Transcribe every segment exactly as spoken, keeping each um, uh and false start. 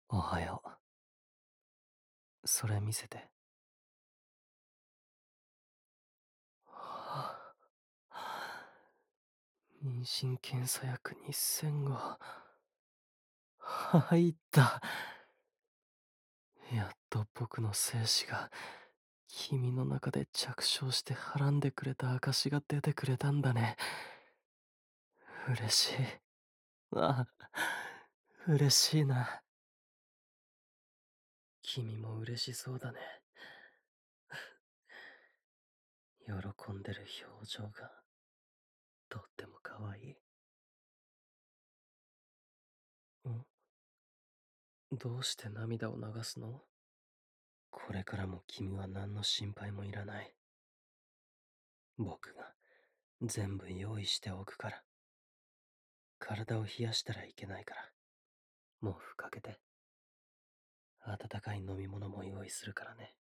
おはよう。それ見せて。はあ、妊娠検査薬にせんご。入った。やっと僕の精子が君の中で着床してはらんでくれた証が出てくれたんだね。嬉しい。ああ、嬉しいな。君も嬉しそうだね。喜んでる表情がとっても可愛い。ん？どうして涙を流すの？これからも君は何の心配もいらない。僕が全部用意しておくから。体を冷やしたらいけないから。毛布かけて。温かい飲み物も用意するからね。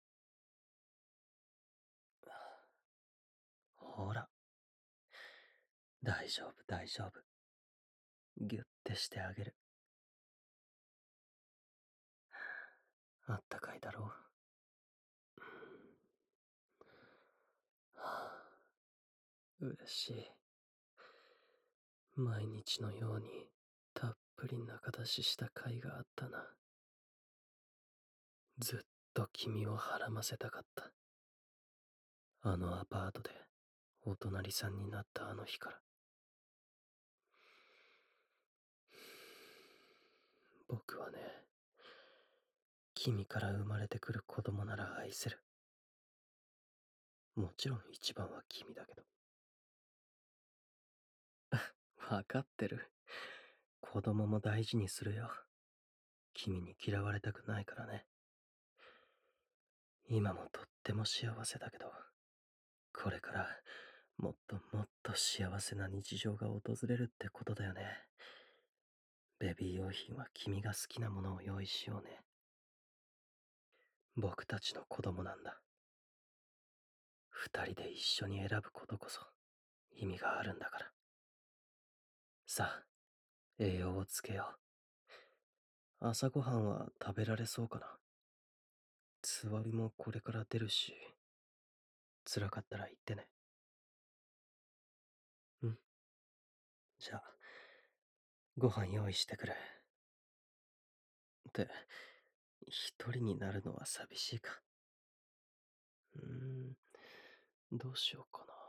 ほら。大丈夫、大丈夫。ぎゅってしてあげる。あったかいだろう。はあ、嬉しい。毎日のようにたっぷり中出しした甲斐があったな。ずっと君をはらませたかった。あのアパートでお隣さんになったあの日から。僕はね、君から生まれてくる子供なら愛せる。もちろん一番は君だけど。わかってる。子供も大事にするよ。君に嫌われたくないからね。今もとっても幸せだけど、これからもっともっと幸せな日常が訪れるってことだよね。ベビー用品は君が好きなものを用意しようね。僕たちの子供なんだ。二人で一緒に選ぶことこそ意味があるんだから。さあ、栄養をつけよう。朝ごはんは食べられそうかな。つわりもこれから出るし、辛かったら言ってね。うん。じゃあ、ご飯用意してくれ。って、一人になるのは寂しいか。うーん、どうしようかな。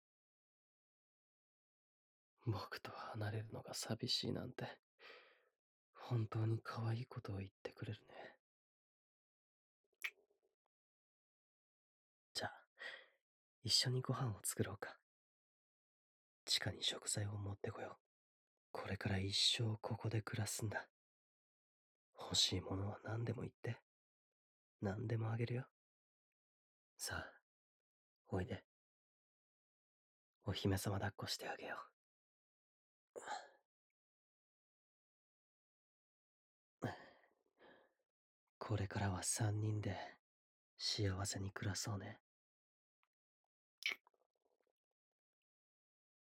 僕と離れるのが寂しいなんて、本当に可愛いことを言ってくれるね。じゃあ、一緒にご飯を作ろうか。地下に食材を持ってこよう。これから一生ここで暮らすんだ。欲しいものは何でも言って。何でもあげるよ。さあ、おいで。お姫様抱っこしてあげよう。これからは三人で幸せに暮らそうね。